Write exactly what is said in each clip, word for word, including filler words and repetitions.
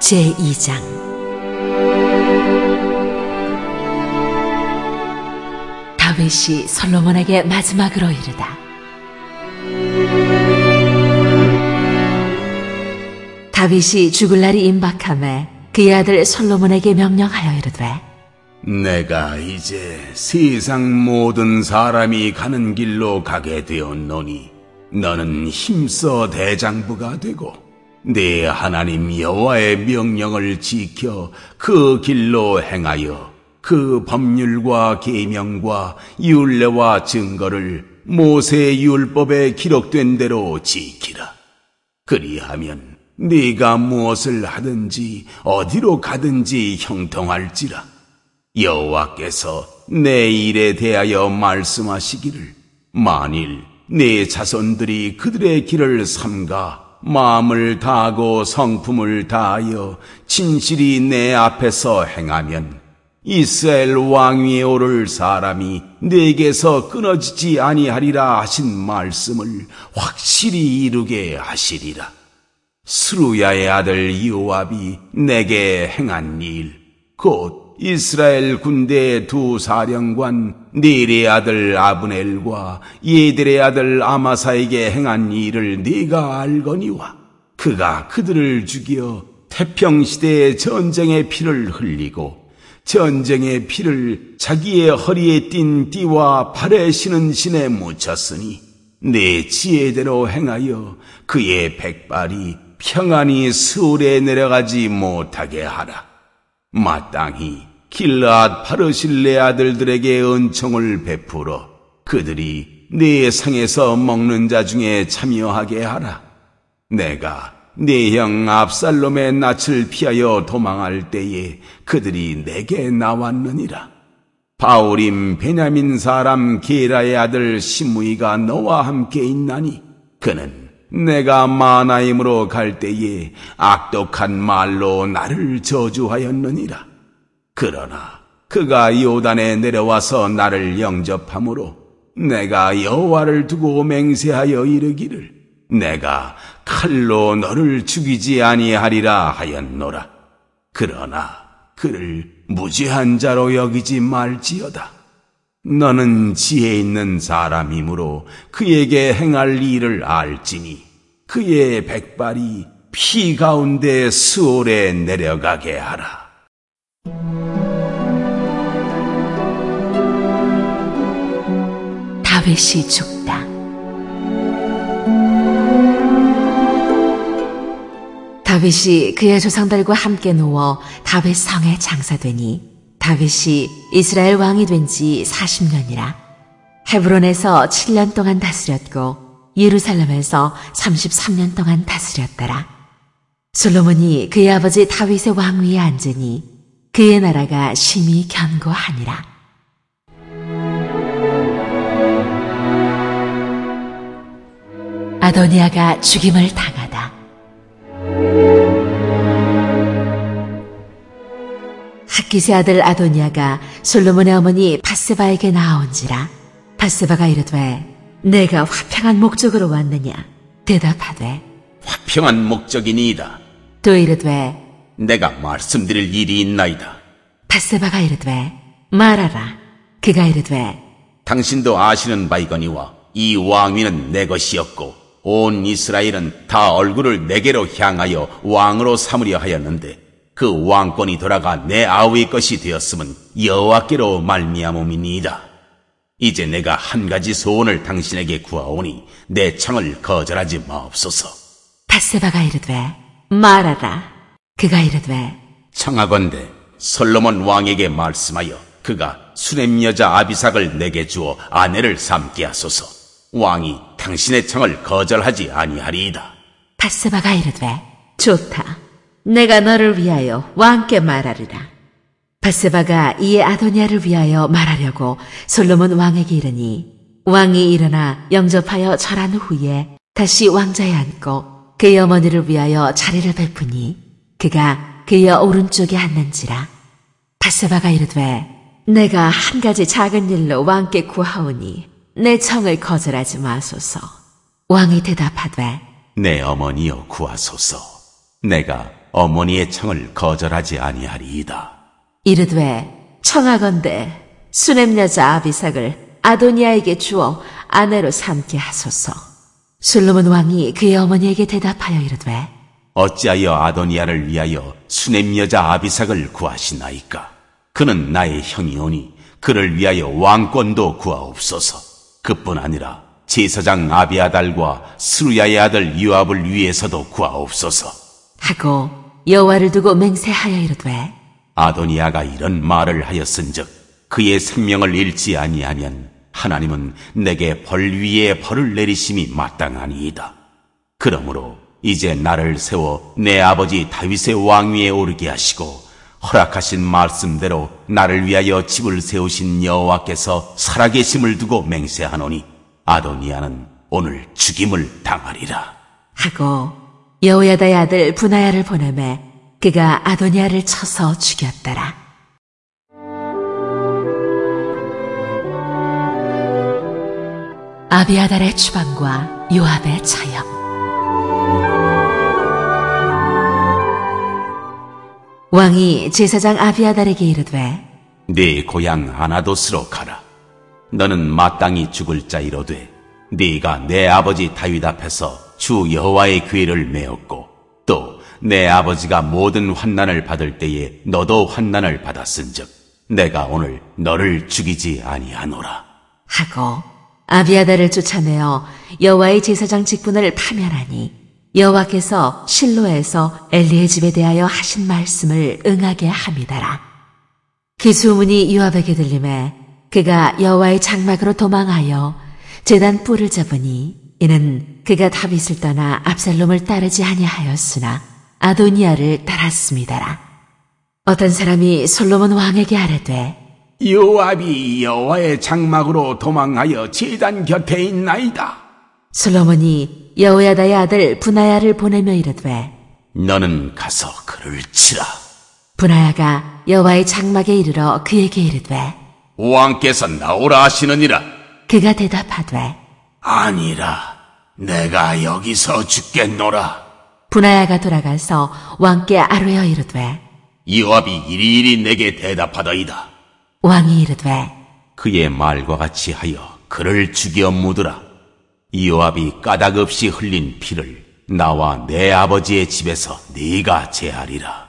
제이 장. 다윗이 솔로몬에게 마지막으로 이르다. 다윗이 죽을 날이 임박하매 그의 아들 솔로몬에게 명령하여 이르되, 내가 이제 세상 모든 사람이 가는 길로 가게 되었노니 너는 힘써 대장부가 되고 네 하나님 여호와의 명령을 지켜 그 길로 행하여 그 법률과 계명과 율례와 증거를 모세의 율법에 기록된 대로 지키라. 그리하면 네가 무엇을 하든지 어디로 가든지 형통할지라. 여호와께서 내 일에 대하여 말씀하시기를, 만일 내 자손들이 그들의 길을 삼가 마음을 다하고 성품을 다하여 진실이 내 앞에서 행하면 이스라엘 왕위에 오를 사람이 내게서 끊어지지 아니하리라 하신 말씀을 확실히 이루게 하시리라. 스루야의 아들 요압이 내게 행한 일, 곧 이스라엘 군대의 두 사령관 넬의 아들 아브넬과 예델의 아들 아마사에게 행한 일을 네가 알거니와, 그가 그들을 죽여 태평시대의 전쟁의 피를 흘리고 전쟁의 피를 자기의 허리에 띤 띠와 발에 신은 신에 묻혔으니 내 지혜대로 행하여 그의 백발이 평안히 스올에 내려가지 못하게 하라. 마땅히 길르앗 바르실레 아들들에게 은총을 베풀어 그들이 네 상에서 먹는 자 중에 참여하게 하라. 내가 네 형 압살롬의 낯을 피하여 도망할 때에 그들이 내게 나왔느니라. 바울임 베냐민 사람 게라의 아들 시므이가 너와 함께 있나니 그는 내가 마나임으로 갈 때에 악독한 말로 나를 저주하였느니라. 그러나 그가 요단에 내려와서 나를 영접함으로 내가 여호와를 두고 맹세하여 이르기를, 내가 칼로 너를 죽이지 아니하리라 하였노라. 그러나 그를 무죄한 자로 여기지 말지어다. 너는 지혜 있는 사람이므로 그에게 행할 일을 알지니 그의 백발이 피 가운데 스올에 내려가게 하라. 다윗이 죽다. 다윗이 그의 조상들과 함께 누워 다윗 성에 장사되니 다윗이 이스라엘 왕이 된 지 사십 년이라. 헤브론에서 칠 년 동안 다스렸고 예루살렘에서 삼십삼 년 동안 다스렸더라. 솔로몬이 그의 아버지 다윗의 왕위에 앉으니 그의 나라가 심히 견고하니라. 아도니아가 죽임을 당하다. 핫기스의 아들 아도니아가 솔로몬의 어머니 바세바에게 나아온지라. 바세바가 이르되, 내가 화평한 목적으로 왔느냐? 대답하되, 화평한 목적이니이다. 또 이르되, 내가 말씀드릴 일이 있나이다. 바세바가 이르되, 말하라. 그가 이르되, 당신도 아시는 바이거니와 이 왕위는 내 것이었고 온 이스라엘은 다 얼굴을 내게로 향하여 왕으로 삼으려 하였는데 그 왕권이 돌아가 내 아우의 것이 되었음은 여호와께로 말미암음이니이다. 이제 내가 한 가지 소원을 당신에게 구하오니 내 청을 거절하지 마옵소서. 바세바가 이르되, 말하라. 그가 이르되, 청하건대 솔로몬 왕에게 말씀하여 그가 수넴 여자 아비삭을 내게 주어 아내를 삼게 하소서. 왕이 당신의 청을 거절하지 아니하리이다. 바세바가 이르되, 좋다. 내가 너를 위하여 왕께 말하리라. 바세바가 이에 아도니아를 위하여 말하려고 솔로몬 왕에게 이르니 왕이 일어나 영접하여 절한 후에 다시 왕자에 앉고 그의 어머니를 위하여 자리를 베푸니 그가 그의 오른쪽에 앉는지라. 바세바가 이르되, 내가 한 가지 작은 일로 왕께 구하오니 내 청을 거절하지 마소서. 왕이 대답하되, 내 어머니여 구하소서. 내가 어머니의 청을 거절하지 아니하리이다. 이르되 청하건대 수냄 여자 아비삭을 아도니아에게 주어 아내로 삼게 하소서. 솔로몬 왕이 그의 어머니에게 대답하여 이르되 어찌하여 아도니아를 위하여 수냄 여자 아비삭을 구하시나이까? 그는 나의 형이오니 그를 위하여 왕권도 구하옵소서. 그뿐 아니라 제사장 아비아달과 스루야의 아들 요압을 위해서도 구하옵소서. 하고 여호와를 두고 맹세하여 이르되 아도니아가 이런 말을 하였은즉 그의 생명을 잃지 아니하면 하나님은 내게 벌 위에 벌을 내리심이 마땅하니이다. 그러므로 이제 나를 세워 내 아버지 다윗의 왕위에 오르게 하시고 허락하신 말씀대로 나를 위하여 집을 세우신 여호와께서 살아계심을 두고 맹세하노니 아도니아는 오늘 죽임을 당하리라. 하고 여호야다의 아들 분하야를 보내매 그가 아도니아를 쳐서 죽였더라. 아비아달의 추방과 요압의 처형. 왕이 제사장 아비아달에게 이르되 네 고향 아나도스로 가라. 너는 마땅히 죽을 자이로되 네가 내 아버지 다윗 앞에서 주 여호와의 괴를 메었고 또 내 아버지가 모든 환난을 받을 때에 너도 환난을 받았은즉 내가 오늘 너를 죽이지 아니하노라. 하고 아비아달을 쫓아내어 여호와의 제사장 직분을 파면하니 여호와께서 실로에서 엘리의 집에 대하여 하신 말씀을 응하게 함이더라. 그 소문이 요압에게 들림에 그가 여호와의 장막으로 도망하여 제단 뿔을 잡으니 이는 그가 다윗을 떠나 압살롬을 따르지 아니하였으나 아도니아를 따랐음이더라. 어떤 사람이 솔로몬 왕에게 아뢰되 요압이 여호와의 장막으로 도망하여 제단 곁에 있나이다. 솔로몬이 여호야다의 아들 분하야를 보내며 이르되 너는 가서 그를 치라. 분하야가 여호와의 장막에 이르러 그에게 이르되 왕께서 나오라 하시느니라. 그가 대답하되 아니라 내가 여기서 죽겠노라. 분하야가 돌아가서 왕께 아뢰어 이르되 요압이 이리이리 내게 대답하더이다. 왕이 이르되 그의 말과 같이 하여 그를 죽여 묻으라. 요압이 까닭 없이 흘린 피를 나와 내 아버지의 집에서 네가 제하리라.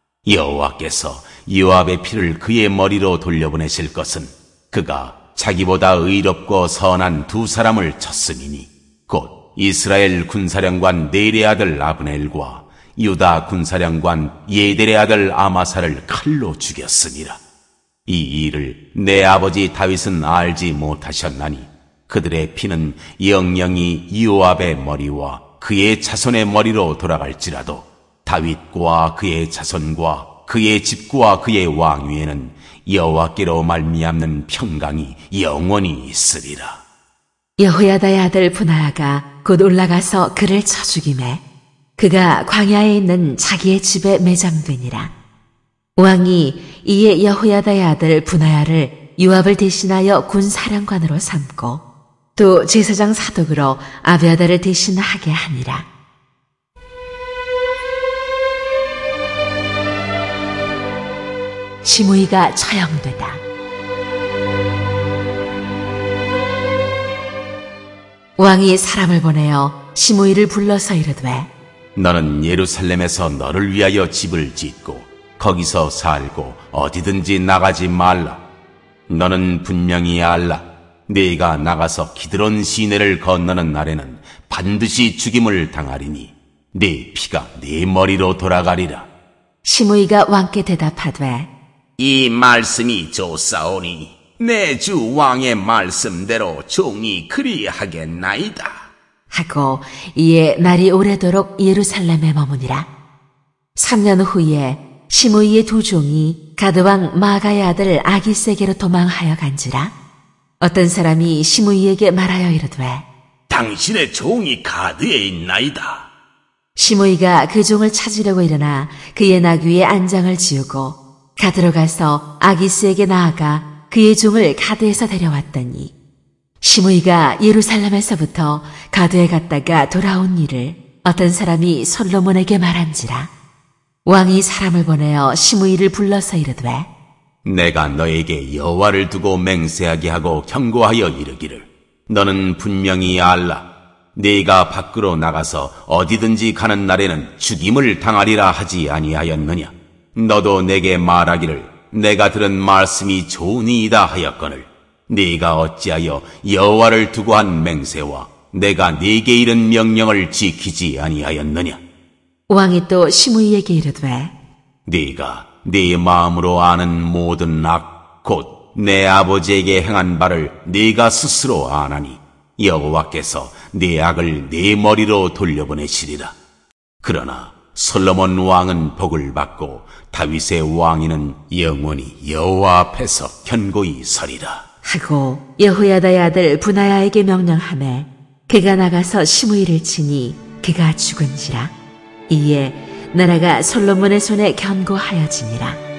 여호와께서 요압의 피를 그의 머리로 돌려보내실 것은 그가 자기보다 의롭고 선한 두 사람을 쳤음이니 곧 이스라엘 군사령관 넬의 아들 아브넬과 유다 군사령관 예델의 아들 아마사를 칼로 죽였으니라. 이 일을 내 아버지 다윗은 알지 못하셨나니 그들의 피는 영영이 요압의 머리와 그의 자손의 머리로 돌아갈지라도 다윗과 그의 자손과 그의 집과 그의 왕위에는 여호와께로 말미암는 평강이 영원히 있으리라. 여호야다의 아들 분하야가 곧 올라가서 그를 쳐 죽이매 그가 광야에 있는 자기의 집에 매장되니라. 왕이 이에 여호야다의 아들 분하야를 요압을 대신하여 군사령관으로 삼고 또 제사장 사독으로 아비아달을 대신하게 하니라. 시므이가 처형되다. 왕이 사람을 보내어 시므이를 불러서 이르되 너는 예루살렘에서 너를 위하여 집을 짓고 거기서 살고 어디든지 나가지 말라. 너는 분명히 알라. 네가 나가서 기드론 시내를 건너는 날에는 반드시 죽임을 당하리니 네 피가 네 머리로 돌아가리라. 시므이가 왕께 대답하되 이 말씀이 좋사오니 내 주 왕의 말씀대로 종이 그리하겠나이다. 하고 이에 날이 오래도록 예루살렘에 머무니라. 삼 년 후에 시므이의 두 종이 가드왕 마가의 아들 아기세게로 도망하여 간지라. 어떤 사람이 시므이에게 말하여 이르되 당신의 종이 가드에 있나이다. 시므이가 그 종을 찾으려고 일어나 그의 나귀에 안장을 지우고 가드로 가서 아기스에게 나아가 그의 종을 가드에서 데려왔더니 시므이가 예루살렘에서부터 가드에 갔다가 돌아온 일을 어떤 사람이 솔로몬에게 말한지라. 왕이 사람을 보내어 시므이를 불러서 이르되 내가 너에게 여호와를 두고 맹세하게 하고 경고하여 이르기를 너는 분명히 알라. 네가 밖으로 나가서 어디든지 가는 날에는 죽임을 당하리라 하지 아니하였느냐. 너도 내게 말하기를 내가 들은 말씀이 좋으니이다 하였거늘 네가 어찌하여 여호와를 두고 한 맹세와 내가 네게 이른 명령을 지키지 아니하였느냐. 왕이 또 시므이에게 이르되 네가 네 마음으로 아는 모든 악 곧 내 아버지에게 행한 바를 네가 스스로 아나니 여호와께서 네 악을 네 머리로 돌려보내시리라. 그러나 솔로몬 왕은 복을 받고 다윗의 왕위는 영원히 여호와 앞에서 견고히 서리라. 하고 여호야다의 아들 분하야에게 명령하매 그가 나가서 시므이를 치니 그가 죽은지라. 이에 나라가 솔로몬의 손에 견고하여지니라.